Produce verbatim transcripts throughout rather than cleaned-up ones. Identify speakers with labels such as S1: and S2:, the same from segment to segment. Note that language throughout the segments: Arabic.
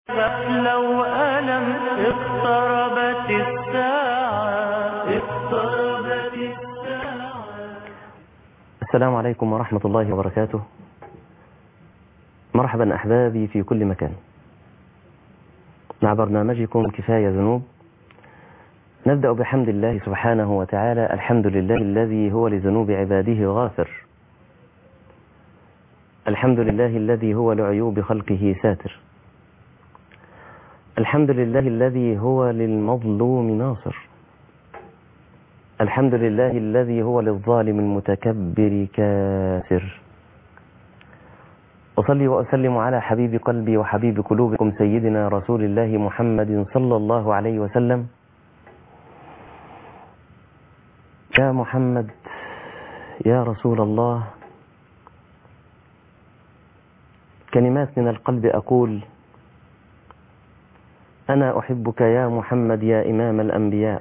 S1: لو ألم اقتربت الساعة اقتربت الساعة.
S2: السلام عليكم ورحمة الله وبركاته. مرحبا أحبابي في كل مكان مع برنامجكم كفاية ذنوب. نبدأ بحمد الله سبحانه وتعالى. الحمد لله الذي هو لذنوب عباده غافر، الحمد لله الذي هو لعيوب خلقه ساتر، الحمد لله الذي هو للمظلوم ناصر، الحمد لله الذي هو للظالم المتكبر كاسر. أصلي وأسلم على حبيب قلبي وحبيب قلوبكم سيدنا رسول الله محمد صلى الله عليه وسلم. يا محمد يا رسول الله، كلمات من القلب أقول: أنا أحبك يا محمد يا إمام الأنبياء،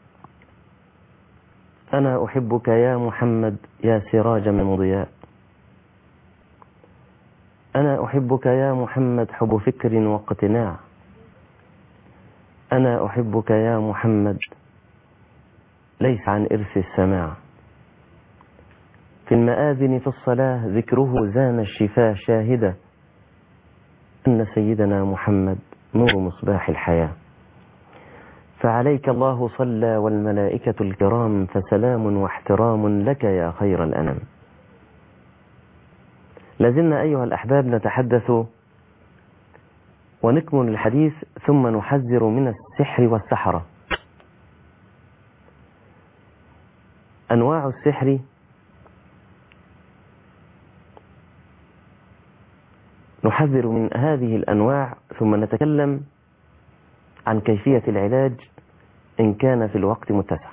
S2: أنا أحبك يا محمد يا سراج من ضياء، أنا أحبك يا محمد حب فكر واقتناع، أنا أحبك يا محمد ليس عن إرث السماع. في المآذن في الصلاة ذكره زان الشفاه شاهدة أن سيدنا محمد نور مصباح الحياة. فعليك الله صلى والملائكة الكرام، فسلام واحترام لك يا خير الأنام. لازلنا أيها الأحباب نتحدث ونكمل الحديث ثم نحذر من السحر والسحرة. أنواع السحر نحذر من هذه الأنواع ثم نتكلم عن كيفية العلاج إن كان في الوقت متسع.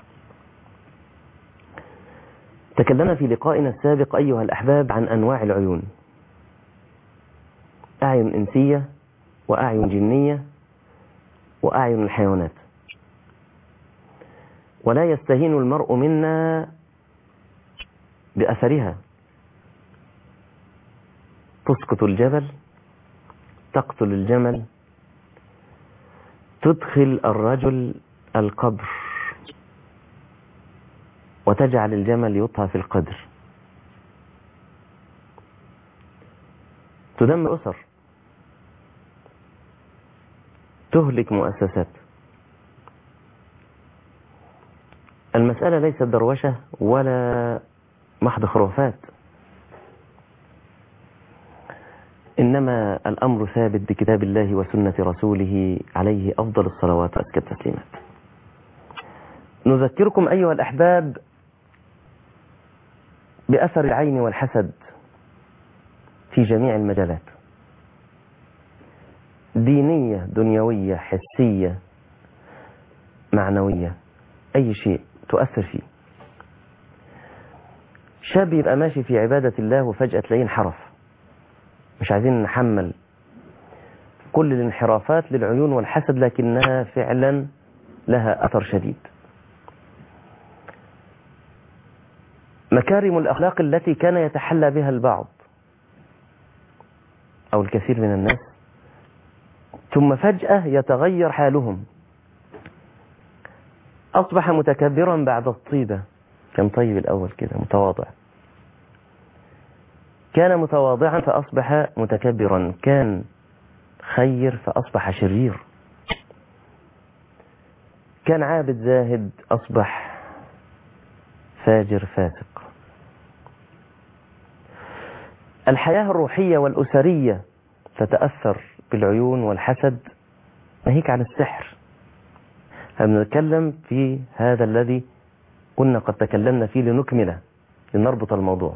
S2: تكلمنا في لقائنا السابق أيها الأحباب عن أنواع العيون: أعين إنسية وأعين جنية وأعين الحيوانات. ولا يستهين المرء منا بأثرها. تسقط الجبل، تقتل الجمل، تدخل الرجل القبر، وتجعل الجمل يطهى في القدر، تدمر أسر، تهلك مؤسسات. المسألة ليست دروشة ولا محض خرافات، إنما الأمر ثابت بكتاب الله وسنة رسوله عليه أفضل الصلوات وأزكى التسليمات. نذكركم أيها الأحباب بأثر العين والحسد في جميع المجالات: دينية، دنيوية، حسية، معنوية، أي شيء تؤثر فيه. شاب يبقى ماشي في عبادة الله وفجأة تلاقيه انحرف. مش عايزين نحمل كل الانحرافات للعيون والحسد، لكنها فعلا لها أثر شديد. مكارم الأخلاق التي كان يتحلى بها البعض أو الكثير من الناس، ثم فجأة يتغير حالهم. أصبح متكبرا بعد الطيبة. كان طيب الأول كده متواضع، كان متواضعا فأصبح متكبرا، كان خير فأصبح شرير، كان عابد زاهد أصبح فاجر فاسق. الحياة الروحية والأسرية تتأثر بالعيون والحسد، ناهيك عن السحر. هنتكلم في هذا الذي كنا قد تكلمنا فيه لنكمله، لنربط الموضوع.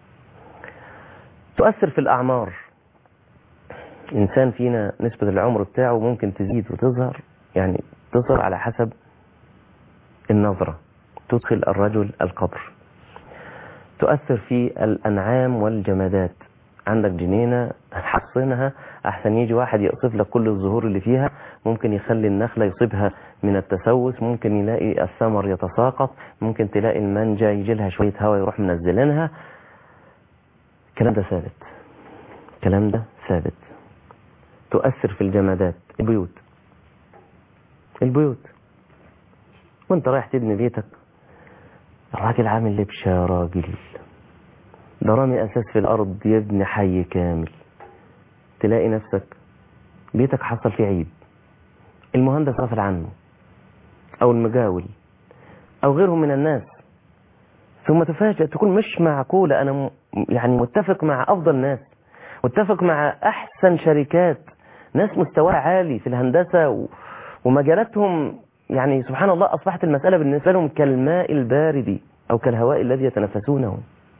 S2: تؤثر في الأعمار. إنسان فينا نسبة العمر بتاعه ممكن تزيد وتظهر، يعني تظهر على حسب النظرة، تدخل الرجل القبر. تؤثر في الأنعام والجمادات. عندك جنينة حصنها، أحسن يجي واحد يقصف لك كل الزهور اللي فيها، ممكن يخلي النخلة يصيبها من التسوس، ممكن يلاقي الثمر يتساقط، ممكن تلاقي المانجا يجي لها شوية هواء يروح منزلينها. الكلام ده ثابت، الكلام ده ثابت. تؤثر في الجمادات. البيوت البيوت وانت رايح تبني بيتك، الراجل عامل لبشة يا راجل، ده رامي أساس في الأرض يبني حي كامل، تلاقي نفسك بيتك حصل فيه عيب، المهندس غفل عنه أو المجاول أو غيرهم من الناس، ثم تفاجأ تكون مش معقولة. أنا م... يعني متفق مع أفضل ناس، متفق مع أحسن شركات، ناس مستواها عالي في الهندسة و... ومجالاتهم، يعني سبحان الله أصبحت المسألة بالنسبة لهم كالماء البارد أو كالهواء الذي يتنفسونه.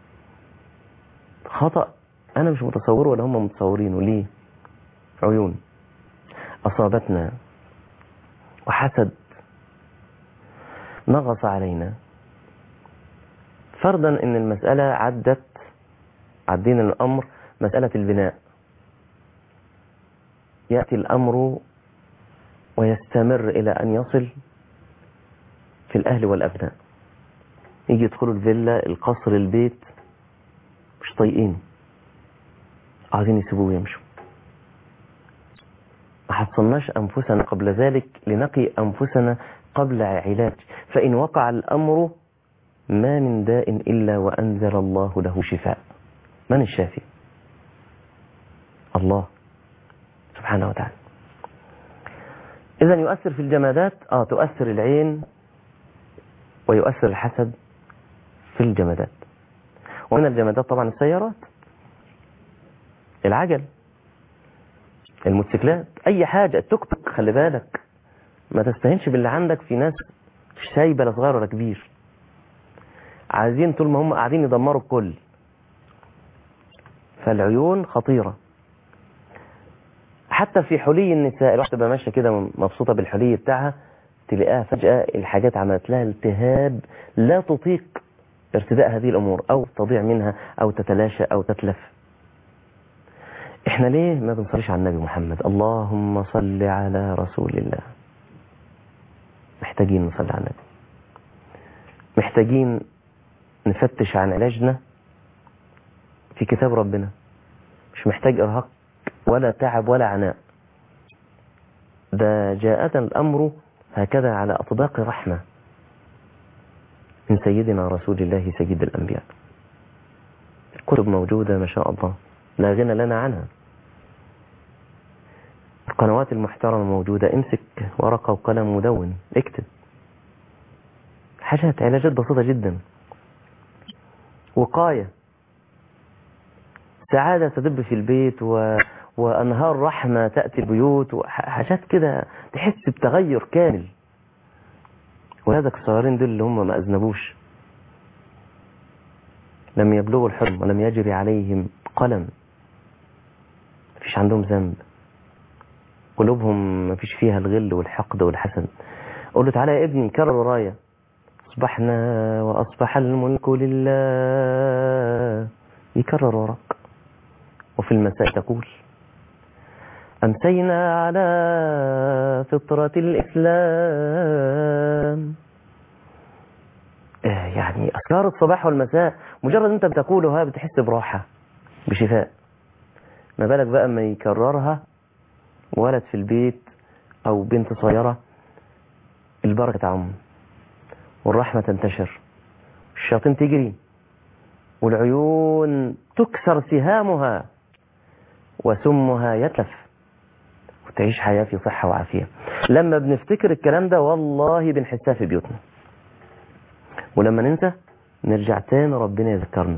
S2: خطأ أنا مش متصوره ولا هم متصورينه. ليه؟ عيون أصابتنا وحسد نغص علينا. فرضا ان المسألة عدت عدين الأمر مسألة البناء، يأتي الأمر ويستمر إلى أن يصل في الأهل والأبناء، يجي يدخلوا الفيلا القصر البيت مش طايقين، عايزين يسيبوه ويمشوا. ما حصلناش أنفسنا قبل ذلك لنقي أنفسنا قبل علاج. فإن وقع الأمر ما من داء إلا وأنزل الله له شفاء. من الشافي؟ الله سبحانه وتعالى. إذن يؤثر في الجمادات، آه تؤثر العين ويؤثر الحسد في الجمادات. ومن الجمادات طبعا السيارات، العجل، الموتوسيكلات، أي حاجة، التوك توك. خلي بالك ما تستهينش باللي عندك، في ناس شايبة لا صغير ولا كبير، عايزين طول ما هم قاعدين يدمروا الكل. فالعيون خطيرة. حتى في حلي النساء، الواحدة تبقى ماشية كده مبسوطة بالحلي بتاعها، تلاقيها فجأة الحاجات عملت لها التهاب لا تطيق ارتداء هذه الأمور، أو تضيع منها أو تتلاشى أو تتلف. احنا ليه ما بنصليش على النبي محمد؟ اللهم صل على رسول الله. محتاجين نصلي على النبي، محتاجين نفتش عن علاجنا في كتاب ربنا. مش محتاج إرهاق ولا تعب ولا عناء، ده جاءت الأمر هكذا على أطباق رحمة من سيدنا رسول الله سيد الأنبياء. الكتب موجودة ما شاء الله لا غنى لنا عنها، القنوات المحترمة موجودة، امسك ورقة وقلم مدون اكتب حاجات، علاجات بسيطة جدا، وقاية، سعادة تدب في البيت و... وأنهار رحمة تأتي البيوت، وحاجات كده تحس بتغير كامل. ولادك الصغيرين دول اللي هم ما أذنبوش، لم يبلغوا الحلم ولم يجري عليهم قلم، مفيش عندهم ذنب، قلوبهم مفيش فيها الغل والحقد والحسد. قول له تعالى يا ابني كرر ورايا: أصبحنا وأصبح الملك لله. يكرر وراك. وفي المساء تقول: أمسينا على فطرة الإسلام. يعني أذكار الصباح والمساء مجرد أنت بتقولها بتحس براحة بشفاء، ما بالك بقى ما يكررها ولد في البيت أو بنت صغيرة، البركة تعم والرحمة تنتشر، الشياطين تجري والعيون تكسر سهامها وسمها يتلف، وتعيش حياة في صحة وعافية. لما بنفتكر الكلام ده والله بنحسها في بيوتنا، ولما ننسى نرجع تاني ربنا يذكرنا.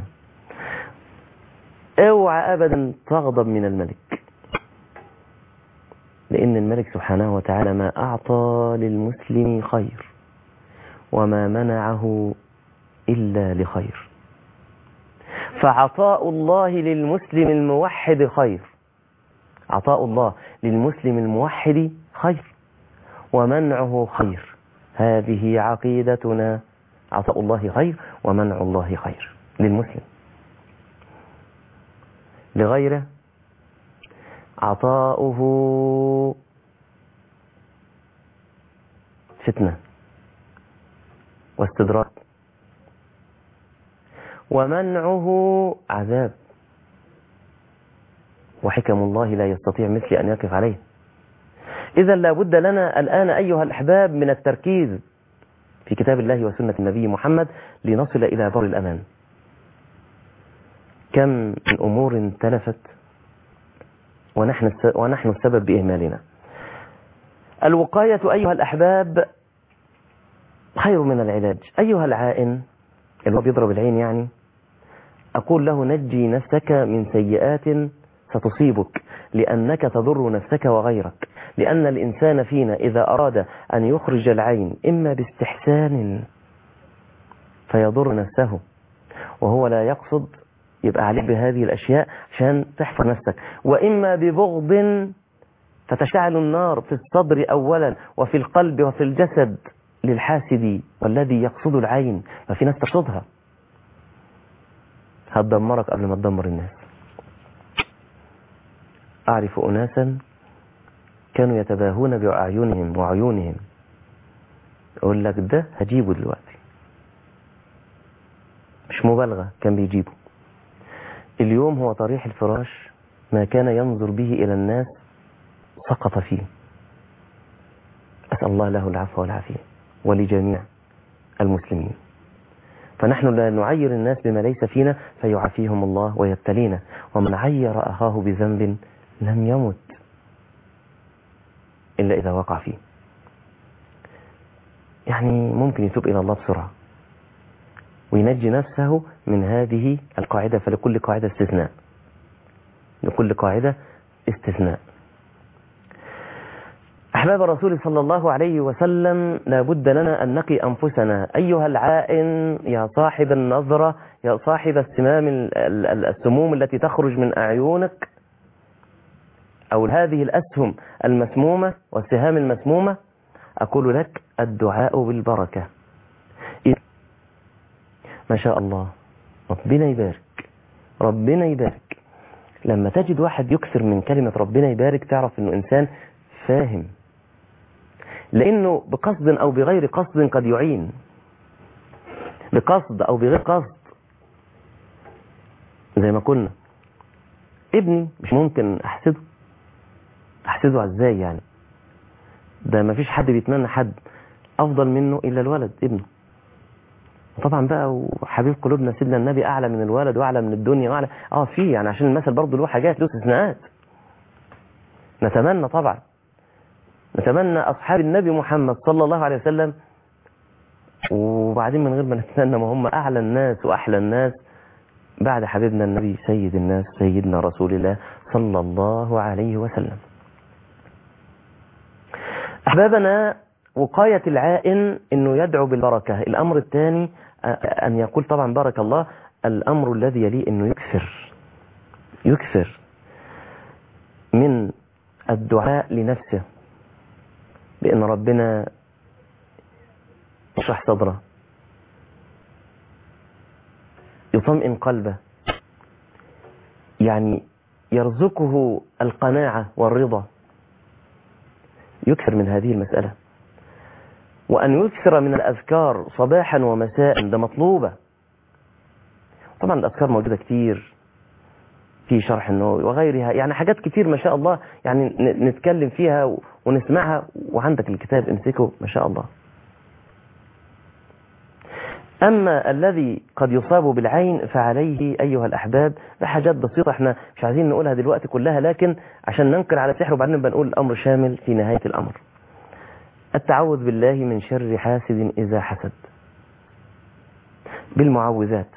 S2: اوعى ابدا تغضب من الملك، لان الملك سبحانه وتعالى ما اعطى للمسلم خير وما منعه الا لخير. فعطاء الله للمسلم الموحد خير، عطاء الله للمسلم الموحد خير ومنعه خير. هذه عقيدتنا، عطاء الله خير ومنع الله خير للمسلم. لغيره عطاؤه فتنة واستدراك، ومنعه عذاب. وحكم الله لا يستطيع مثلي أن يقف عليه. إذا لابد لنا الآن أيها الأحباب من التركيز في كتاب الله وسنة النبي محمد لنصل إلى بر الأمان. كم من أمور تلفت ونحن ونحن السبب بإهمالنا. الوقاية أيها الأحباب خير من العلاج. أيها العائن اللي هو بيضرب العين يعني، أقول له نجي نفسك من سيئات ستصيبك لأنك تضر نفسك وغيرك. لأن الإنسان فينا إذا أراد أن يخرج العين إما باستحسان فيضر نفسه وهو لا يقصد، يبقى عليك بهذه الأشياء عشان تحفظ نفسك، وإما ببغض فتشتعل النار في الصدر أولا وفي القلب وفي الجسد للحاسد والذي يقصد العين. ففي ناس تقصدها هتدمرك قبل ما تدمر الناس. أعرف أناسا كانوا يتباهون بأعينهم وعيونهم، يقول لك ده هجيبه دلوقتي، مش مبالغة كان بيجيبه. اليوم هو طريح الفراش ما كان ينظر به إلى الناس سقط فيه. أسأل الله له العفو والعافية ولجميع المسلمين. فنحن لا نعير الناس بما ليس فينا فيعافيهم الله ويبتلينا. ومن عير أخاه بذنب لم يمت إلا إذا وقع فيه. يعني ممكن يتوب إلى الله بسرعة وينجي نفسه من هذه القاعدة. فلكل قاعدة استثناء، لكل قاعدة استثناء. أحباب الرسول صلى الله عليه وسلم، لابد لنا أن نقي أنفسنا. أيها العائن يا صاحب النظرة، يا صاحب السمام السموم التي تخرج من أعينك، أو هذه الأسهم المسمومة والسهام المسمومة، أقول لك الدعاء بالبركة. ما شاء الله، ربنا يبارك، ربنا يبارك. لما تجد واحد يكثر من كلمة ربنا يبارك تعرف أنه إنسان فاهم، لأنه بقصد أو بغير قصد قد يعين، بقصد أو بغير قصد. زي ما قلنا ابني مش ممكن أحسده، أحسده ازاي يعني؟ ده ما فيش حد بيتمنى حد أفضل منه إلا الولد ابنه. طبعا بقى وحبيب قلوبنا سيدنا النبي أعلى من الولد وأعلى من الدنيا وأعلى اه فيه يعني، عشان المثل برضه له حاجات له استثناءات. نتمنى طبعا، نتمنى أصحاب النبي محمد صلى الله عليه وسلم، وبعدين من غير ما نتمنى ما هم أعلى الناس وأحلى الناس بعد حبيبنا النبي سيد الناس سيدنا رسول الله صلى الله عليه وسلم. أحبابنا، وقاية العائن أنه يدعو بالبركة. الأمر الثاني أن يقول طبعا بارك الله. الأمر الذي يليه أنه يكثر يكثر من الدعاء لنفسه بأن ربنا يشرح صدره، يطمئن قلبه، يعني يرزقه القناعة والرضا. يكثر من هذه المسألة، وأن يكثر من الأذكار صباحا ومساء، ده مطلوبة. طبعا الأذكار موجودة كتير في شرح النووي وغيرها، يعني حاجات كتير ما شاء الله، يعني نتكلم فيها ونسمعها، وعندك الكتاب امسكه ما شاء الله. أما الذي قد يصاب بالعين فعليه أيها الأحباب بحاجات بسيطة احنا مش عايزين نقولها دلوقتي كلها، لكن عشان ننقل على السحر وبعدين بنقول الأمر شامل في نهاية الأمر. التعوذ بالله من شر حاسد إذا حسد بالمعوذات،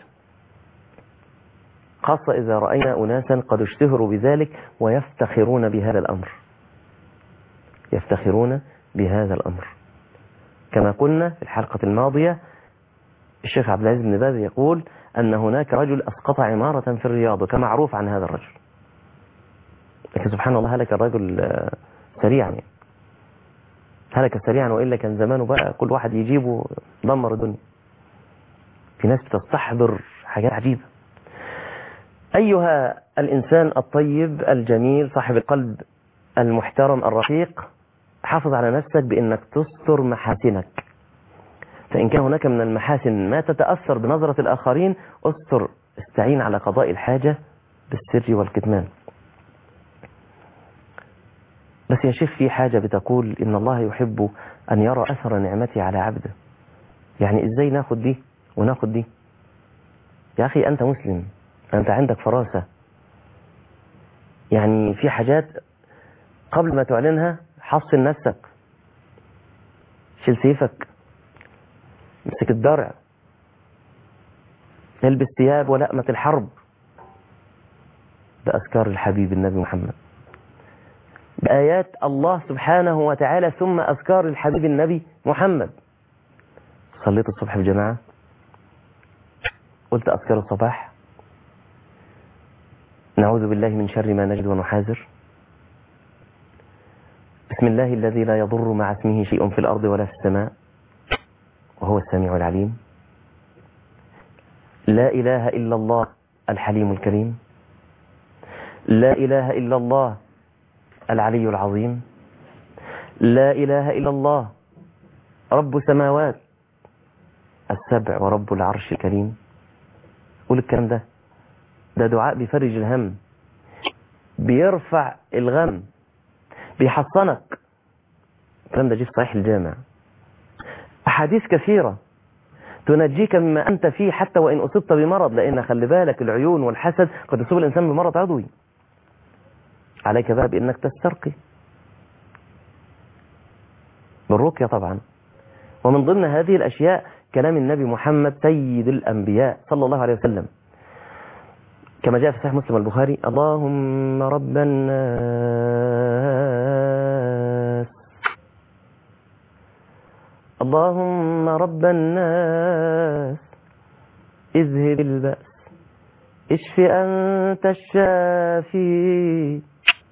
S2: خاصة إذا رأينا أناسا قد اشتهروا بذلك ويفتخرون بهذا الأمر، يفتخرون بهذا الأمر. كما قلنا في الحلقة الماضية، الشيخ عبد العزيز بن باز يقول أن هناك رجل أسقط عمارة في الرياض، كمعروف عن هذا الرجل، لكن سبحان الله هلك الرجل سريعا، يعني هلك سريعا، وإلا كان زمانه بقى كل واحد يجيبه دمر الدنيا. في ناس بتستحضر حاجات عجيبة. أيها الإنسان الطيب الجميل صاحب القلب المحترم الرقيق، حافظ على نفسك بأنك تستر محاسنك. فإن كان هناك من المحاسن ما تتأثر بنظرة الآخرين، استر، استعين على قضاء الحاجة بالسر والكتمان. بس يا شيخ في حاجة بتقول إن الله يحب أن يرى أثر نعمته على عبده. يعني إزاي ناخد دي وناخد دي؟ يا أخي أنت مسلم، أنت عندك فراسة. يعني في حاجات قبل ما تعلنها حصن نفسك، شيل سيفك، امسك الدرع، البس ثياب ولأمة الحرب بأذكار الحبيب النبي محمد، بآيات الله سبحانه وتعالى، ثم أذكار الحبيب النبي محمد. صليت الصبح بجماعة، قلت أذكار الصباح، نعوذ بالله من شر ما نجد ونحاذر، بسم الله الذي لا يضر مع اسمه شيء في الأرض ولا في السماء وهو السميع العليم، لا إله إلا الله الحليم الكريم، لا إله إلا الله العلي العظيم، لا إله إلا الله رب السماوات السبع ورب العرش الكريم. قول الكلام ده، ده دعاء بيفرج الهم، بيرفع الغم، بيحصنك. الكلام ده جه في صحيح الجامع. أحاديث كثيرة تنجيك مما أنت فيه حتى وإن أصبت بمرض، لأن خلي بالك العيون والحسد قد يصيب الإنسان بمرض عضوي. عليك بقى بأنك تسترقي بالرقية طبعا. ومن ضمن هذه الأشياء كلام النبي محمد سيد الأنبياء صلى الله عليه وسلم، كما جاء في صحيح مسلم البخاري: اللهم رب الناس، اللهم رب الناس اذهب البأس اشف أنت الشافي،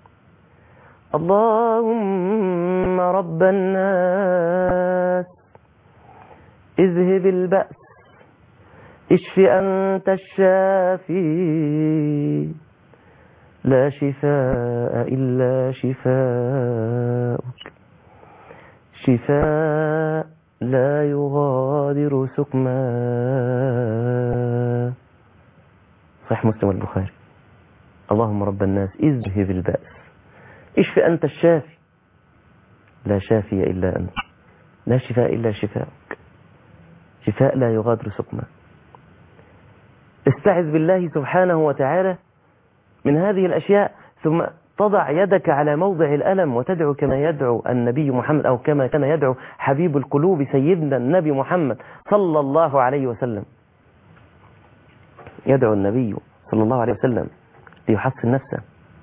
S2: اللهم رب الناس اذهب البأس اشف أنت الشافي، لا شفاء إلا شفاءك، شفاء لا يغادر سقما. صحيح مسلم البخاري. اللهم رب الناس اذهب البأس اشف أنت الشافي، لا شافي إلا أنت، لا شفاء إلا شفاءك، شفاء لا يغادر سقما. استعذ بالله سبحانه وتعالى من هذه الأشياء، ثم تضع يدك على موضع الألم وتدعو كما يدعو النبي محمد، أو كما كان يدعو حبيب القلوب سيدنا النبي محمد صلى الله عليه وسلم. يدعو النبي صلى الله عليه وسلم ليحصن نفسه،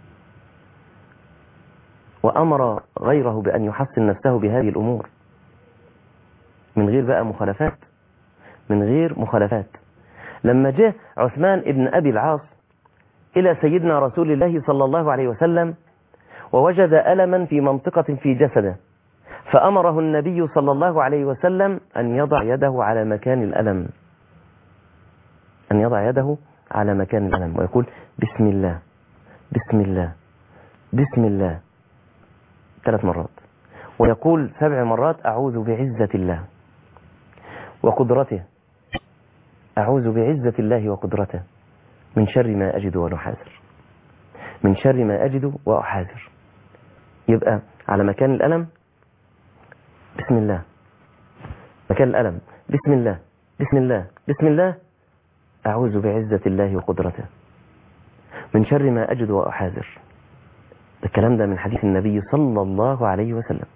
S2: وأمر غيره بأن يحصن نفسه بهذه الأمور من غير بقى مخالفات، من غير مخالفات. لما جاء عثمان ابن أبي العاص إلى سيدنا رسول الله صلى الله عليه وسلم ووجد ألما في منطقة في جسده، فأمره النبي صلى الله عليه وسلم أن يضع يده على مكان الألم، أن يضع يده على مكان الألم ويقول بسم الله بسم الله بسم الله ثلاث مرات، ويقول سبع مرات أعوذ بعزة الله وقدرته، أعوذ بعزة الله وقدرته من شر ما أجد وأحاذر، من شر ما أجد وأحاذر. يبقى على مكان الألم بسم الله، مكان الألم بسم الله بسم الله بسم الله، أعوذ بعزة الله وقدرته من شر ما أجد وأحاذر. الكلام ده من حديث النبي صلى الله عليه وسلم.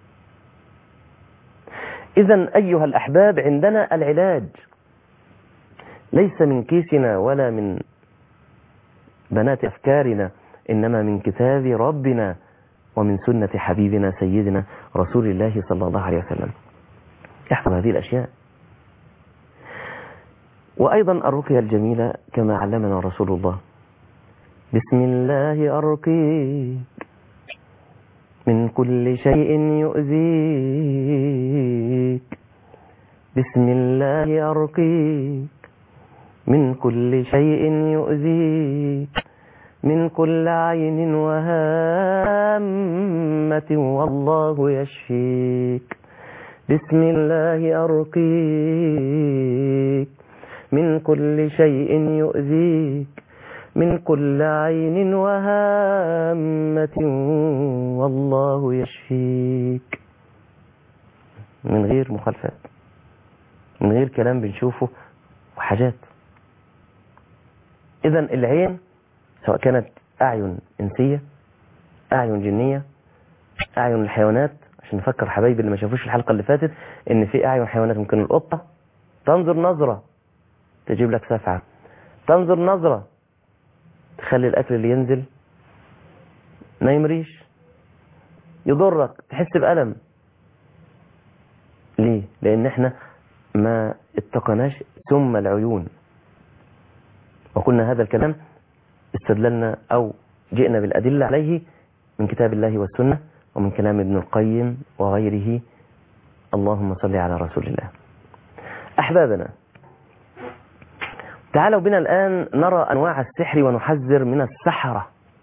S2: إذن أيها الأحباب، عندنا العلاج ليس من كيسنا ولا من بنات أفكارنا، إنما من كتاب ربنا ومن سنة حبيبنا سيدنا رسول الله صلى الله عليه وسلم. احفظ هذه الأشياء. وأيضا الرقية الجميلة كما علمنا رسول الله: بسم الله أرقيك من كل شيء يؤذيك، بسم الله أرقيك من كل شيء يؤذيك، من كل عين وهامة والله يشفيك، بسم الله أرقيك من كل شيء يؤذيك، من كل عين وهامة والله يشفيك، من غير مخالفات، من غير كلام بنشوفه وحاجات. إذن العين سواء كانت أعين إنسية، أعين جنية، أعين الحيوانات، عشان نفكر حبايبي اللي ما شافوش الحلقة اللي فاتت إن في أعين حيوانات، ممكن القطة تنظر نظرة تجيب لك سفعة، تنظر نظرة تخلي الأكل اللي ينزل ما يمريش، يضرك، تحس بألم. ليه؟ لأن احنا ما اتقناش ثم العيون. وقلنا هذا الكلام استدللنا أو جئنا بالأدلة عليه من كتاب الله والسنة ومن كلام ابن القيم وغيره. اللهم صل على رسول الله. أحبابنا، تعالوا بنا الآن نرى أنواع السحر ونحذر من السحرة،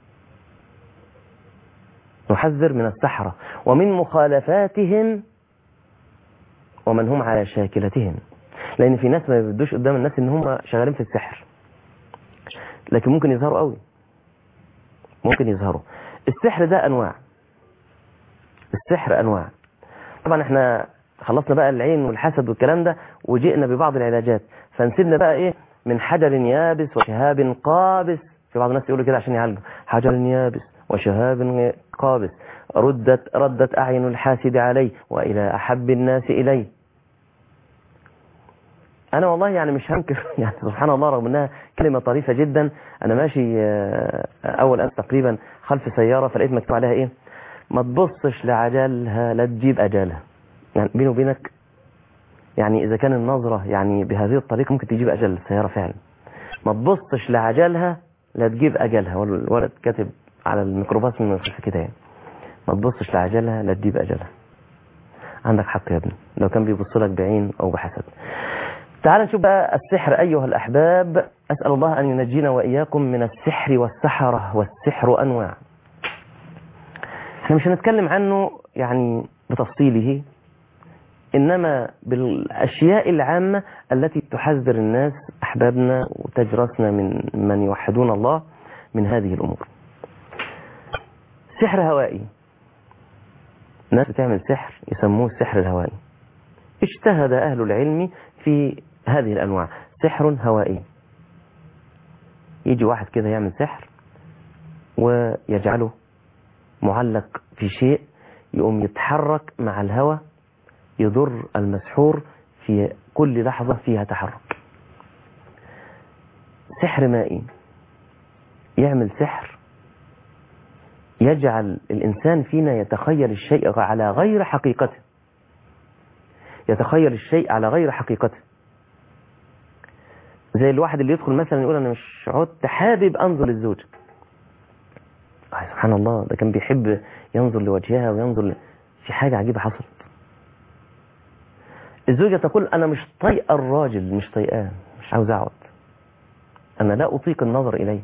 S2: نحذر من السحرة ومن مخالفاتهم ومن هم على شاكلتهم. لأن في ناس ما يبدوش قدام الناس إن هم شغالين في السحر، لكن ممكن يظهروا قوي، ممكن يظهروا. السحر ده أنواع، السحر أنواع. طبعا احنا خلصنا بقى العين والحسد والكلام ده وجئنا ببعض العلاجات، فنسيبنا بقى ايه من حجر يابس وشهاب قابس. في بعض الناس يقولوا كده عشان يعالجوا، حجر يابس وشهاب قابس ردت ردت أعين الحاسد علي وإلى أحب الناس إلي. أنا والله يعني مش هنكر يعني سبحان الله، رغم أنها كلمة طريفة جدا. أنا ماشي أول أمس تقريبا خلف سيارة فلقيت مكتوب عليها إيه، ما تبصش لعجلها لا تجيب أجالها. يعني بيني وبينك يعني إذا كان النظرة يعني بهذه الطريقة ممكن تجيب أجل السيارة فعلا. ما تبصش لعجلها لا تجيب أجلها، والولد كاتب على الميكروباص من الخلف كده يعني، ما تبصش لعجلها لا تجيب أجلها. عندك حق يا ابني لو كان بيبص لك بعين أو بحسد. تعال نشوف بقى السحر أيها الأحباب. أسأل الله أن ينجينا وإياكم من السحر والسحرة، والسحر أنواع. احنا مش هنتكلم عنه يعني بتفصيله، إنما بالأشياء العامة التي تحذر الناس أحبابنا وتجرسنا من من يوحدون الله من هذه الأمور. سحر هوائي، ناس بتعمل سحر يسموه السحر الهوائي. اجتهد أهل العلم في هذه الأنواع. سحر هوائي، يجي واحد كده يعمل سحر ويجعله معلق في شيء يقوم يتحرك مع الهواء، يضر المسحور في كل لحظة فيها تحرك. سحر مائي، يعمل سحر يجعل الإنسان فينا يتخيل الشيء على غير حقيقته، يتخيل الشيء على غير حقيقته. زي الواحد اللي يدخل مثلا يقول أنا مش عدت حابب أنظر للزوجة، سبحان الله ده كان بيحب ينظر لوجهها وينظر ل... في حاجة عجيبة حصلت. الزوجة تقول أنا مش طايقة الراجل، مش طايقاه، مش عاوز أقعد، أنا لا أطيق النظر إليه،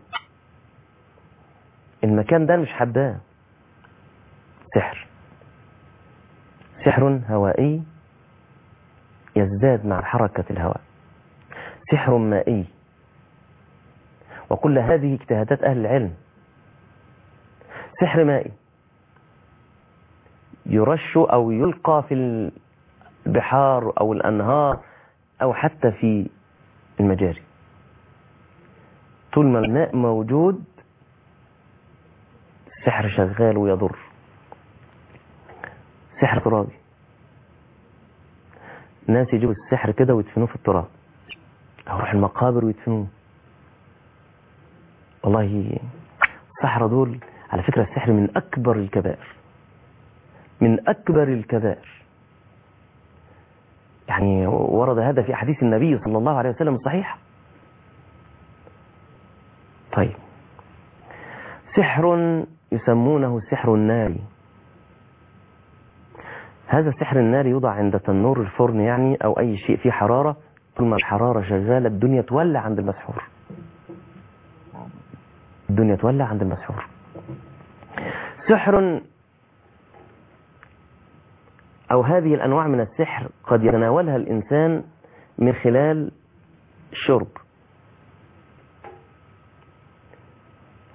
S2: المكان ده مش حباه. سحر، سحر هوائي يزداد مع حركة الهواء. سحر مائي، وكل هذه اجتهادات أهل العلم. سحر مائي يرش أو يلقى في البحار أو الأنهار أو حتى في المجاري، طول ما الماء موجود السحر شغال ويضر. سحر ترابي، ناس يجيبوا السحر كده ويدفنوه في التراب أو يروح المقابر ويدفنوه. والله السحرة دول على فكرة السحر من أكبر الكبائر، من أكبر الكبائر. يعني ورد هذا في حديث النبي صلى الله عليه وسلم الصحيح. طيب، سحر يسمونه سحر النار. هذا السحر الناري يوضع عند تنور الفرن يعني أو أي شيء فيه حرارة، طول ما الحرارة شغالة الدنيا تولع عند المسحور، الدنيا تولع عند المسحور. سحر أو هذه الأنواع من السحر قد يتناولها الإنسان من خلال الشرب.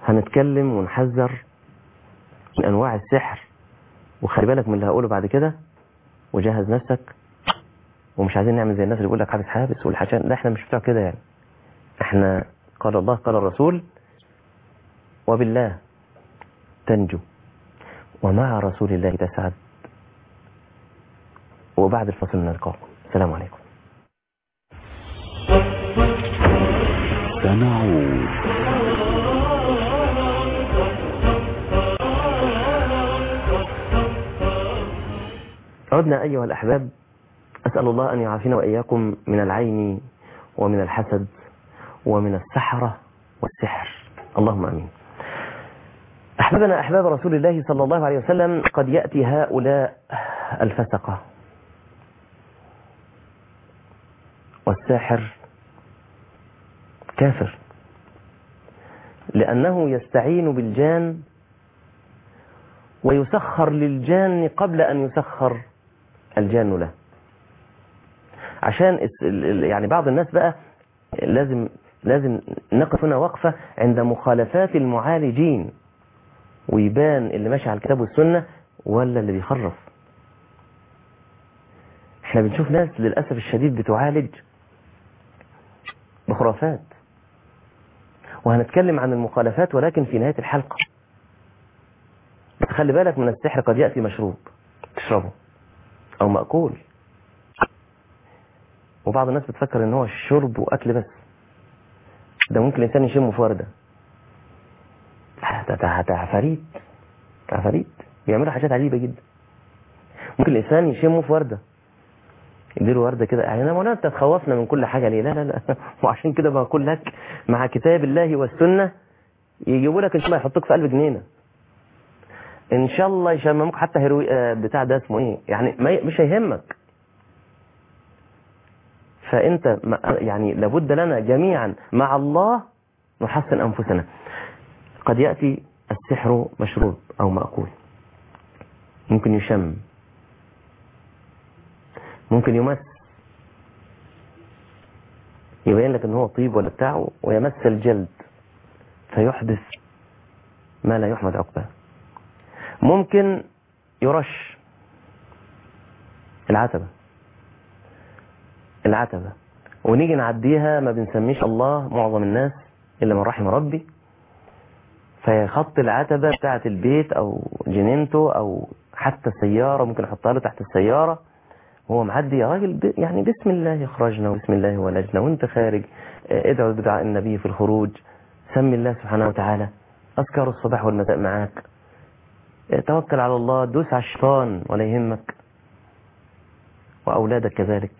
S2: هنتكلم ونحذر من أنواع السحر، وخلي بالك من اللي هقوله بعد كده، وجهز نفسك. ومش عايزين نعمل زي الناس اللي بيقول لك حابس حابس والحشان، لا احنا مش بتوع كده يعني. احنا قال الله قال الرسول، وبالله تنجو، ومع رسول الله تسعد. وبعد الفصل نلقاكم. السلام عليكم.
S3: سنعود.
S2: عدنا أيها الأحباب. أسأل الله أن يعافينا وإياكم من العين ومن الحسد ومن السحرة والسحر، اللهم أمين. أحبابنا أحباب رسول الله صلى الله عليه وسلم، قد يأتي هؤلاء الفسقة والساحر كافر، لأنه يستعين بالجان ويسخر للجان قبل أن يسخر الجان له. عشان يعني بعض الناس بقى لازم لازم نقف هنا وقفة عند مخالفات المعالجين، ويبان اللي ماشي على الكتاب والسنة ولا اللي بيخرف. احنا بنشوف ناس للأسف الشديد بتعالج بخرافات، وهنتكلم عن المخالفات ولكن في نهاية الحلقة. بس خلي بالك من السحر، قد يأتي مشروب تشربه أو مأكول، وبعض الناس بتفكر ان هو الشرب وأكل بس. ده ممكن الإنسان يشمه في وردة. ده عفاريت عفاريت بيعملوا حاجات عجيبة جدا. ممكن الإنسان يشمه في وردة، يديله وردة كده. يعني أنا مولانا أنت تخوفنا من كل حاجة ليه؟ لا لا لا وعشان كده بقول لك مع كتاب الله والسنة يجيبوا لك إن شاء الله يحطوك في قلب جنينة، إن شاء الله يشمموك حتى هيروي بتاع ده اسمه إيه يعني، مش هيهمك. فأنت يعني لابد لنا جميعا مع الله نحسن أنفسنا. قد يأتي السحر مشروب أو مأكول، ممكن يشم، ممكن يمس، يبين لك ان هو طيب ولا بتاعه، ويمس الجلد فيحدث ما لا يحمد عقباه. ممكن يرش العتبة العتبة ونيجي نعديها ما بنسميش الله معظم الناس إلا من رحم ربي، فيخط العتبة بتاعة البيت أو جنينته أو حتى السيارة، ممكن يحطها له تحت السيارة وهو معدي. يا راجل يعني بسم الله خرجنا وبسم الله ولجنا، وانت خارج ادعو بدعاء النبي في الخروج، سمي الله سبحانه وتعالى، أذكار الصباح والمساء معاك، توكل على الله، دوس على الشيطان ولا يهمك، وأولادك كذلك.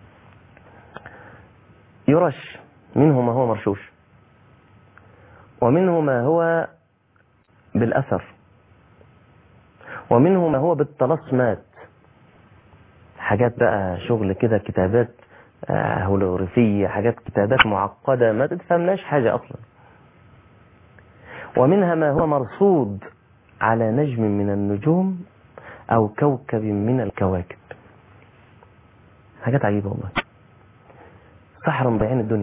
S2: يرش منه ما هو مرشوش، ومنه ما هو بالأثر، ومنه ما هو بالطلسمات، حاجات بقى شغل كده، كتابات هولوغرافية، حاجات كتابات معقدة ما تتفهمناش حاجة أصلا. ومنها ما هو مرصود على نجم من النجوم أو كوكب من الكواكب. حاجات عجيبة والله، سحر بعين الدنيا.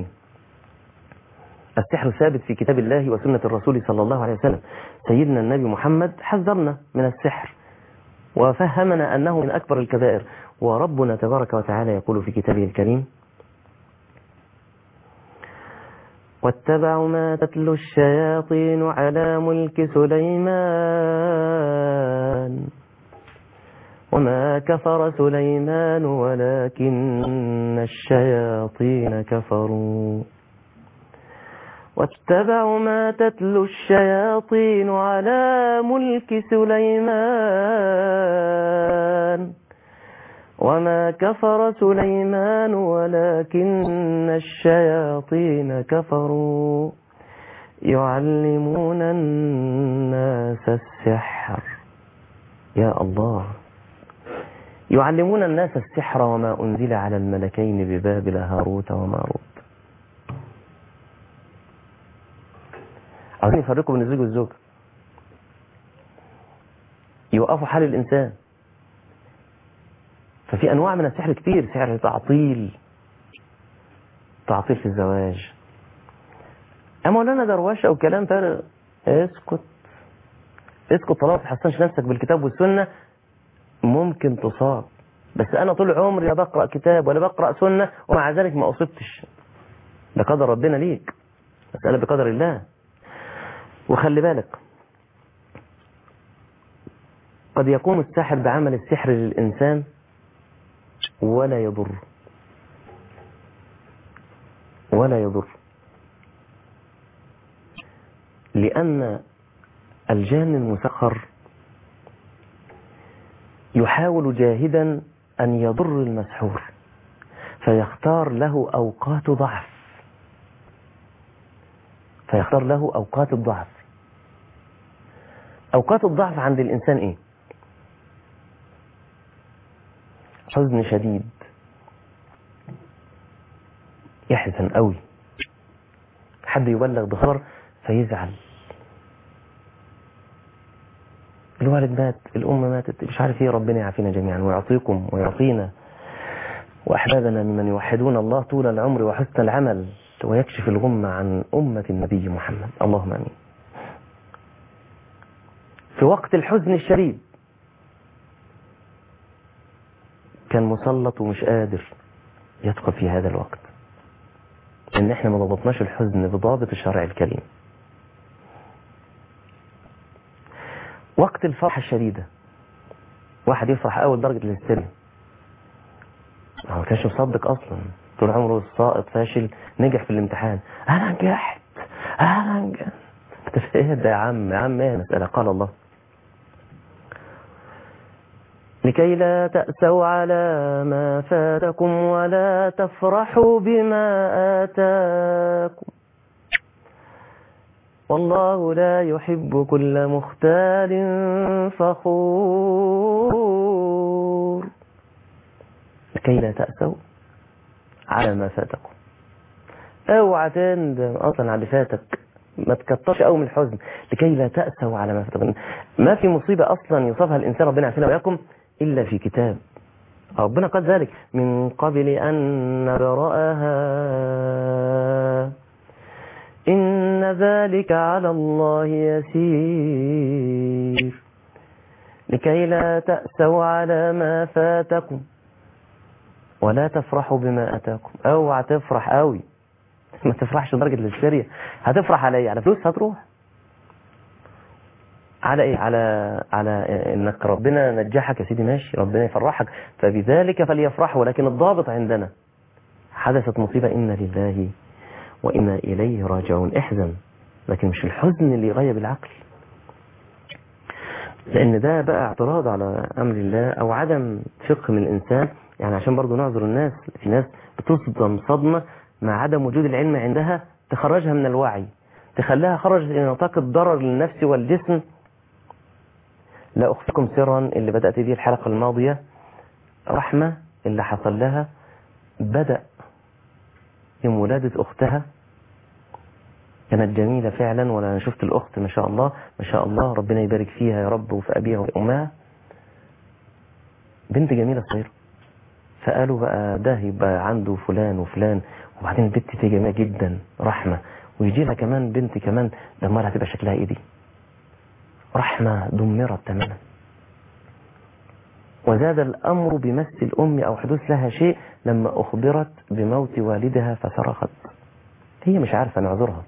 S2: السحر ثابت في كتاب الله وسنة الرسول صلى الله عليه وسلم. سيدنا النبي محمد حذرنا من السحر وفهمنا أنه من أكبر الكبائر. وربنا تبارك وتعالى يقول في كتابه الكريم: واتبعوا ما تتلو الشياطين على ملك سليمان وما كفر سليمان ولكن الشياطين كفروا واتبعوا ما تتلو الشياطين على ملك سليمان وما كفر سليمان ولكن الشياطين كفروا يعلمون الناس السحر. يا الله، يعلمون الناس السحر وما أنزل على الملكين ببابل هاروت وماروت. عاوزين يفرقوا بين الزوج والزوجة، يوقفوا حال الإنسان. ففي أنواع من السحر كتير، سحر تعطيل، تعطيل في الزواج. أما لنا دروشة أو كلام فارغ، اسكت اسكت، طالما ما تحصنش نفسك بالكتاب والسنة ممكن تصاب. بس أنا طول عمري لا بقرأ كتاب ولا بقرأ سنة ومع ذلك ما أصبتش، ده قدر ربنا ليك، مسألة بقدر الله. وخلي بالك قد يقوم الساحر بعمل السحر للإنسان ولا يضر ولا يضر لأن الجان المسخر يحاول جاهدا أن يضر المسحور، فيختار له أوقات ضعف فيختار له أوقات الضعف. أوقات الضعف عند الإنسان إيه؟ حزن شديد، يحزن قوي، حد يبلغ بخبر فيزعل، الوالد مات، الأم ماتت، مش عارف ايه، ربنا يعافينا جميعا ويعطيكم ويعطينا وأحبابنا ممن يوحدون الله طول العمر وحسن العمل ويكشف الغمة عن أمة النبي محمد، اللهم آمين. في وقت الحزن الشديد كان مسلط ومش قادر يدخل في هذا الوقت، لأن احنا ما ضبطناش الحزن بضابط الشرع الكريم. وقت الفرحة الشديدة واحد يفرح أول درجة الهستيريا، هو ما كانش مصدق أصلا، طول عمره ساقط فاشل، نجح في الامتحان، أنا نجحت أنا نجحت. ايه ده يا عم يا عم ايه المسألة؟ قال الله لكي لا تأسوا على ما فاتكم ولا تفرحوا بما آتاكم والله لا يحب كل مختال فخور. لكي لا تأسوا على ما فاتكم، اوعى تندم اصلا على اللي فاتك، ما تكترش قوي من الحزن. لكي لا تأسوا على ما فاتكم، ما في مصيبة اصلا يصابها الانسان ربنا يعافينا وإياكم الا في كتاب، ربنا قال ذلك من قبل ان نبرأها إن ذلك على الله يسير. لكي لا تأسوا على ما فاتكم ولا تفرحوا بما أتاكم، اوعى تفرح قوي، ما تفرحش درجة الهستيريا. هتفرح على ايه؟ على فلوس هتروح، على ايه؟ على على انك ربنا نجحك يا سيدي، ماشي، ربنا يفرحك، فبذلك فليفرحوا. ولكن الضابط عندنا حدثت مصيبة إنا لله وإنا إليه راجعون، احزن، لكن مش الحزن اللي يغيب العقل، لأن ده بقى اعتراض على أمر الله أو عدم فقه من الإنسان. يعني عشان برضو نعذر الناس، في ناس بتصدم صدمة مع عدم وجود العلم عندها تخرجها من الوعي، تخليها خرجت إلى نطاق الضرر للنفس والجسم. لا أخفيكم سرا اللي بدأت به الحلقة الماضية، رحمة اللي حصل لها بدأ يوم ولادة أختها، كانت جميلة فعلا، ولا أنا شفت الأخت ما شاء الله ما شاء الله، ربنا يبارك فيها يا رب وفي أبيها وأمها، بنت جميلة صغيرة. فقالوا بقى ده يبقى عنده فلان وفلان، وبعدين البنت دي جميلة جدا رحمة، ويجي لها كمان بنت كمان دمارها هتبقى شكلها ايه دي. رحمة دمرت تماما، وزاد الأمر بمس الأم أو حدوث لها شيء لما أخبرت بموت والدها فصرخت. هي مش عارفة نعذرها،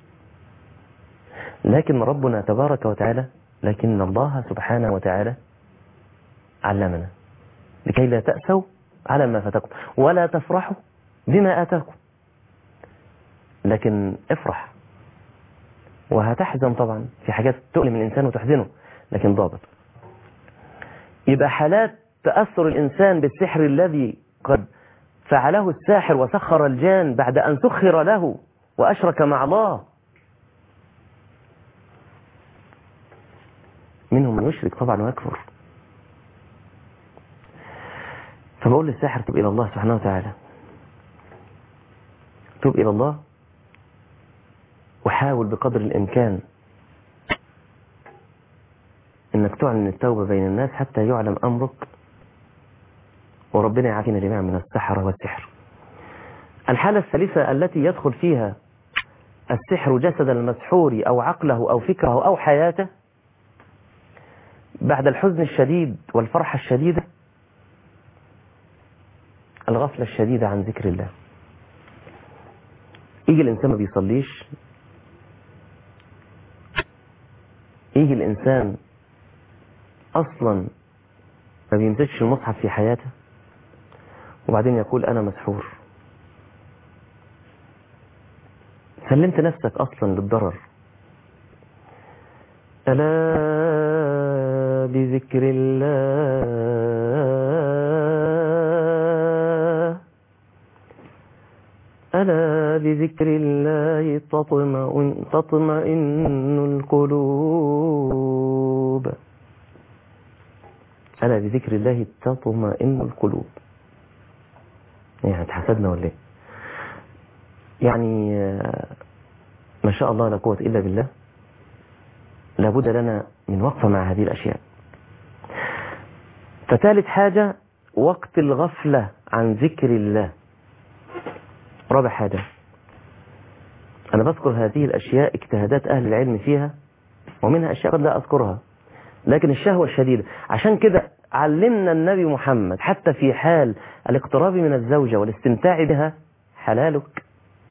S2: لكن ربنا تبارك وتعالى، لكن الله سبحانه وتعالى علمنا لكي لا تأسوا على ما فاتكم ولا تفرحوا بما آتاكم. لكن افرح، وهتحزن طبعا في حاجات تؤلم الإنسان وتحزنه، لكن ضابط. يبقى حالات تأثر الإنسان بالسحر الذي قد فعله الساحر وسخر الجان بعد أن سخر له وأشرك مع الله. منهم من يشرك طبعا ويكفر. فبقول للساحر تب إلى الله سبحانه وتعالى، تب إلى الله، وحاول بقدر الإمكان إنك تعلن التوبة بين الناس حتى يعلم أمرك، وربنا يعافينا جميعا من السحر والسحر. الحالة الثالثة التي يدخل فيها السحر جسد المسحور أو عقله أو فكره أو حياته بعد الحزن الشديد والفرحة الشديدة الغفلة الشديدة عن ذكر الله. يجي الإنسان ما بيصليش، يجي الإنسان أصلا ما بيمسكش المصحف في حياته، وبعدين يقول أنا مسحور. سلمت نفسك أصلا للضرر. ألا بذكر الله ألا بذكر الله تطمئن, تطمئن القلوب ألا بذكر الله تطمئن القلوب. يعني اتحسدنا ولا ايه؟ يعني ما شاء الله لا قوة إلا بالله، لابد لنا من وقفة مع هذه الأشياء. فثالث حاجة وقت الغفلة عن ذكر الله. رابع حاجة، أنا بذكر هذه الأشياء اجتهادات أهل العلم فيها، ومنها أشياء قد لا أذكرها، لكن الشهوة الشديدة. عشان كده علمنا النبي محمد حتى في حال الاقتراب من الزوجة والاستمتاع بها حلالك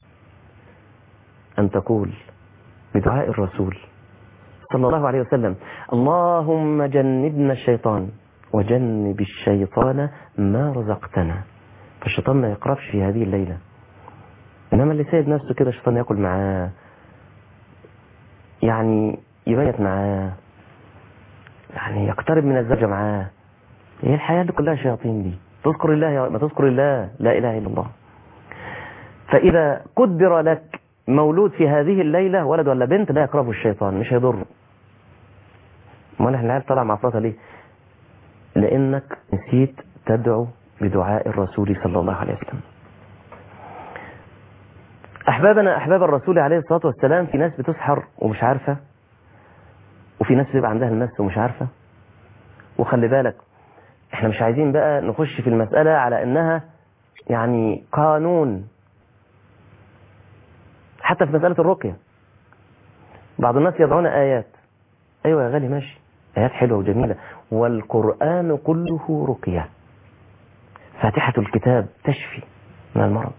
S2: أن تقول بدعاء الرسول صلى الله عليه وسلم اللهم جنبنا الشيطان وجنب الشيطان ما رزقتنا. فالشيطان ما يقربش في هذه الليلة، إنما اللي سيد نفسه كده الشيطان يأكل معاه، يعني يبيت معاه، يعني يقترب من الزوجة معاه. هي الحياة دي كلها شياطين دي. تذكر الله ما تذكر الله لا إله إلا الله. فإذا قدر لك مولود في هذه الليلة ولد ولا بنت لا يقربه الشيطان، مش هيضره. ما احنا العيال طلع معصرتها ليه؟ لأنك نسيت تدعو بدعاء الرسول صلى الله عليه وسلم. أحبابنا أحباب الرسول عليه الصلاة والسلام، في ناس بتسحر ومش عارفة، وفي ناس بيبقى عندها المس ومش عارفة. وخلي بالك احنا مش عايزين بقى نخش في المسألة على انها يعني قانون. حتى في مسألة الرقية بعض الناس يضعون آيات. ايوه يا غالي ماشي، آيات حلوة وجميلة، والقرآن كله رقية. فاتحة الكتاب تشفي من المرض.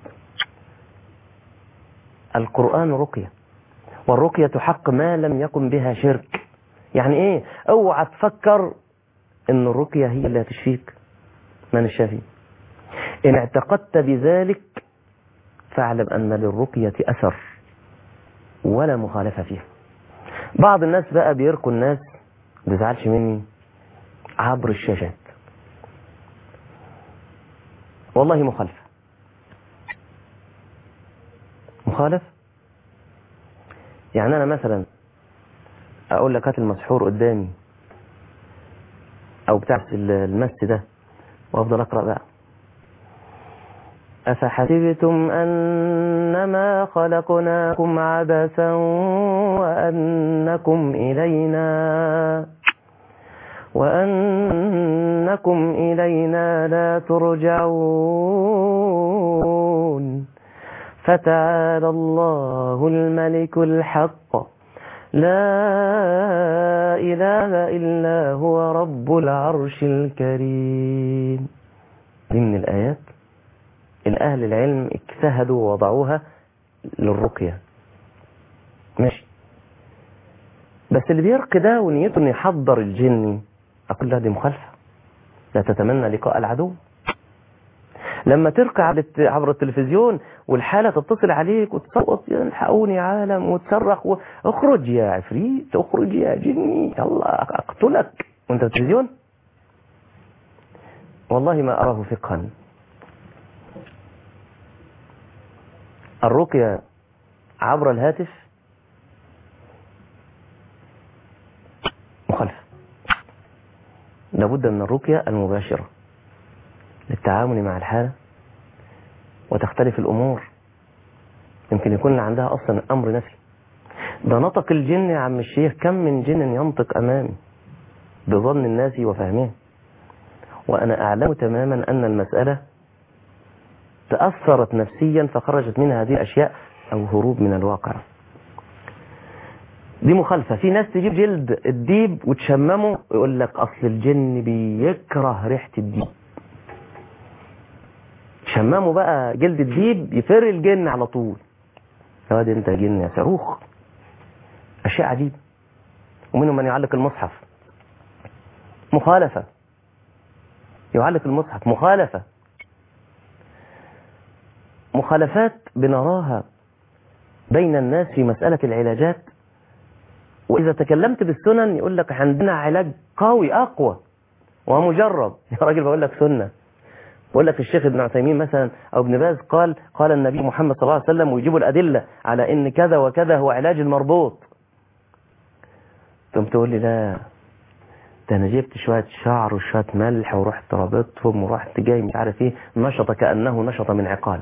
S2: القرآن رقية، والرقية حق ما لم يكن بها شرك. يعني ايه؟ اوعى تفكر ان الرقية هي اللي هتشفيك، من الشافي. ان اعتقدت بذلك فاعلم ان للرقية اثر ولا مخالفة فيها. بعض الناس بقى بيرقوا الناس، ما تزعلش مني، عبر الشاشات. والله مخالفة مخالف. يعني انا مثلا اقول لك هات المسحور قدامي او بتاع المس ده وافضل اقرأ بقى أفحسبتم أنما خلقناكم عبثا وأنكم إلينا وأنكم إلينا لا ترجعون فتعالى الله الملك الحق لا إله إلا هو رب العرش الكريم. دي من الآيات الأهل العلم اجتهدوا ووضعوها للرقية، ماشي. بس اللي بيرقي ده ونيته انه يحضر الجن، أقول له دي مخالفة. لا تتمنى لقاء العدو. لما ترقى عبر التلفزيون والحالة تتصل عليك وتصوت الحقوني عالم وتصرخ و... اخرج يا عفريت، اخرج يا جني، يلا اقتلك وانت التلفزيون، والله ما أراه فقها. الرقية عبر الهاتف مخالفة. لابد من الرقية المباشرة للتعامل مع الحالة، وتختلف الأمور. يمكن يكون عندها أصلا أمر نفسي. ده نطق الجن يا عم الشيخ، كم من جن ينطق أمامي بظن الناس وفهمه، وأنا أعلم تماما أن المسألة تأثرت نفسيا فخرجت منها هذه الأشياء أو هروب من الواقع. دي مخالفة. في ناس تجيب جلد الديب وتشممه يقول لك أصل الجن بيكره ريحة الديب. شممه بقى جلد الديب يفر الجن على طول. يا دي انت جن يا صاروخ. أشياء عجيبة. ومنهم من يعلق المصحف. مخالفة. يعلق المصحف مخالفة. مخالفات بنراها بين الناس في مسألة العلاجات. وإذا تكلمت بالسنن يقول لك عندنا علاج قوي أقوى ومجرب. يا راجل بقول لك سنة. بقول لك الشيخ ابن عثيمين مثلا أو ابن باز قال قال النبي محمد صلى الله عليه وسلم ويجيبوا الأدلة على إن كذا وكذا هو علاج المربوط. ثم تقول لي لا ده أنا جبت شوية شعر وشوية ملح ورحت رابطهم ورحت جاي مش عارف إيه نشط كأنه نشط من عقال.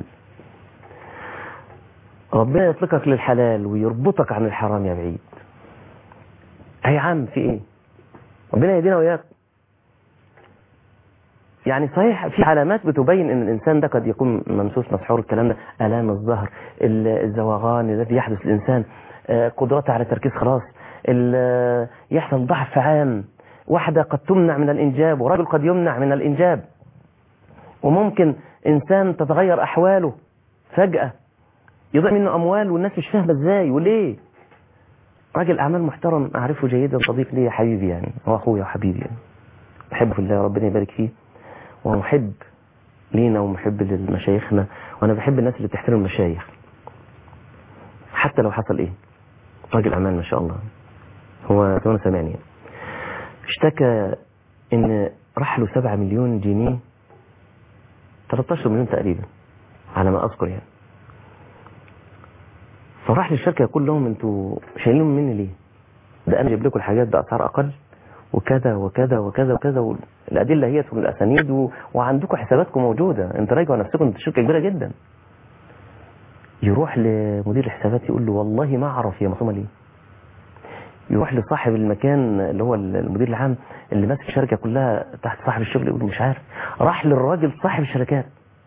S2: ربنا يطلقك للحلال ويربطك عن الحرام يا بعيد. أي عم في إيه؟ ربنا يهدينا وإياك. يعني صحيح في علامات بتبين ان الانسان ده قد يكون ممسوس مسحور. الكلام ده الام الظهر، الزواغان الذي يحدث للانسان، قدرته على التركيز خلاص، يحصل ضعف عام، واحده قد تمنع من الانجاب ورجل قد يمنع من الانجاب، وممكن انسان تتغير احواله فجاه يضيع منه اموال والناس مش فاهمه ازاي وليه. راجل اعمال محترم اعرفه جيدا، صديق لي حبيبي يعني، هو اخويا وحبيبي يعني، بحبه في الله ربنا يبارك فيه، ومحب لينا ومحب للمشايخنا، وانا بحب الناس اللي بتحترم المشايخ حتى لو حصل ايه. راجل اعمال ما شاء الله. هو كمان سامعني اشتكى ان راح له سبعة مليون جنيه، ثلاثة عشر مليون تقريبا على ما اذكر يعني. فراح للشركه يقول لهم انتوا شايلين مني ليه؟ ده انا جايب لكم الحاجات باسعار اقل وكذا وكذا وكذا وكذا، والادله هي من الاسانيد و... وعندكم حساباتكم موجوده، انتوا راجعوا نفسكم، انتوا شركه كبيره جدا. يروح لمدير الحسابات يقول له والله ما اعرف هي مصومه ليه. يروح لصاحب المكان اللي هو المدير العام اللي ماسك الشركه كلها تحت صاحب الشغل يقول له مش عارف. راح للراجل صاحب الشركات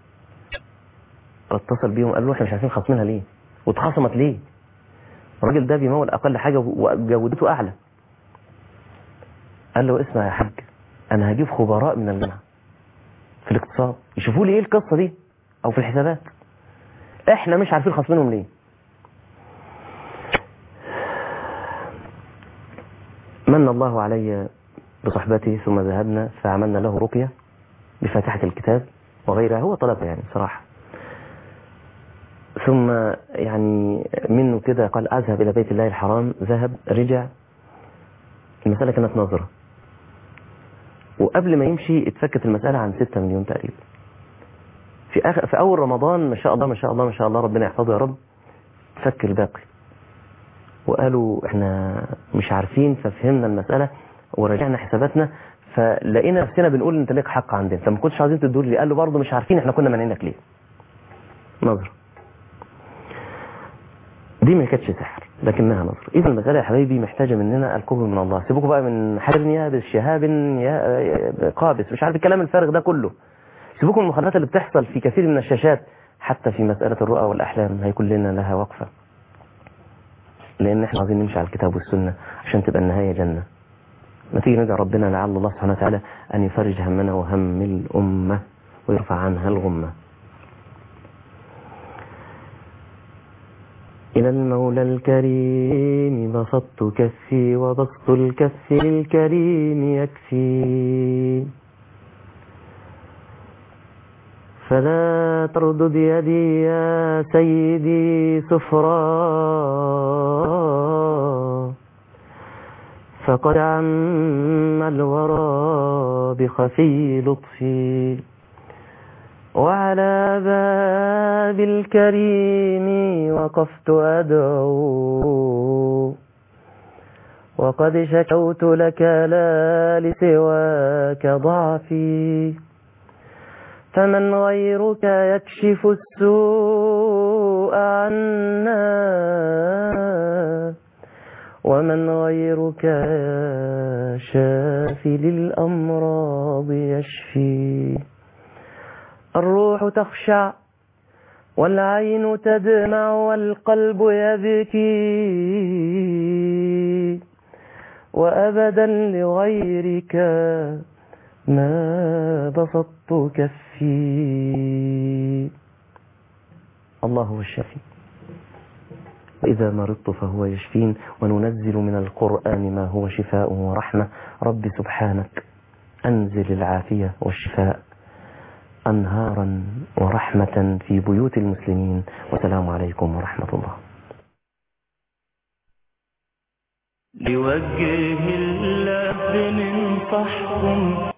S2: اتصل بيهم قال له احنا مش عارفين خاصمينها ليه واتخصمت ليه. الراجل ده بيمول اقل حاجه وجودته اعلى. قال له اسمع يا حاج انا هجيب خبراء من الجامعه في الاقتصاد يشوفوا لي ايه القصه دي او في الحسابات، احنا مش عارفين خاصمينهم ليه. من الله علي بصحبته ثم ذهبنا فعملنا له رقيه بفاتحه الكتاب وغيرها، هو طلبها يعني صراحه. ثم يعني منه كده قال اذهب الى بيت الله الحرام، ذهب رجع، المساله كانت نظره، وقبل ما يمشي اتفكت المساله عن ستة مليون تقريبا. في آخر في اول رمضان ما شاء الله ما شاء الله ما شاء الله ربنا يحفظه يا رب فك الباقي. وقالوا احنا مش عارفين ففهمنا المساله ورجعنا حساباتنا فلقينا نفسنا بنقول انت ليك حق عندنا، انت ما كنتش عايزين تدور لي. قال له برضه مش عارفين احنا كنا مانعينك ليه. نظر دي ما كانتش سحر لكنها نظر. اذا المساله يا حبايبي محتاجه مننا القرب من الله. سيبوكوا بقى من حرنيا بالشهاب يا قابس مش عارف الكلام الفارغ ده كله. سيبوكوا من المخالفات اللي بتحصل في كثير من الشاشات. حتى في مساله الرؤى والاحلام هيكون لنا لها وقفه، لان احنا عايزين نمشي على الكتاب والسنه عشان تبقى النهايه جنه. ما تيجي ندعو ربنا لعل الله سبحانه وتعالى ان يفرج همنا وهم الامه ويرفع عنها الغمه. إلى المولى الكريم بسطت كفي وبسط الكف للكريم يكفي، فلا تردد يدي يا سيدي سفرا، فقد عم الورى بخفي لطفي، وعلى باب الكريم وقفت أدعو، وقد شكوت لك لا لسواك ضعفي، فمن غيرك يكشف السوء عنا، ومن غيرك شافي للأمراض يشفي. الروح تخشع والعين تدمع والقلب يبكي، وأبدا لغيرك ما بسطت كفي. الله هو الشافي، وإذا مرضت فهو يشفين، وننزل من القرآن ما هو شفاء ورحمة. رب سبحانك أنزل العافية والشفاء أنهارا ورحمة في بيوت المسلمين. والسلام عليكم ورحمة الله.
S1: لوجه الله بننصحكم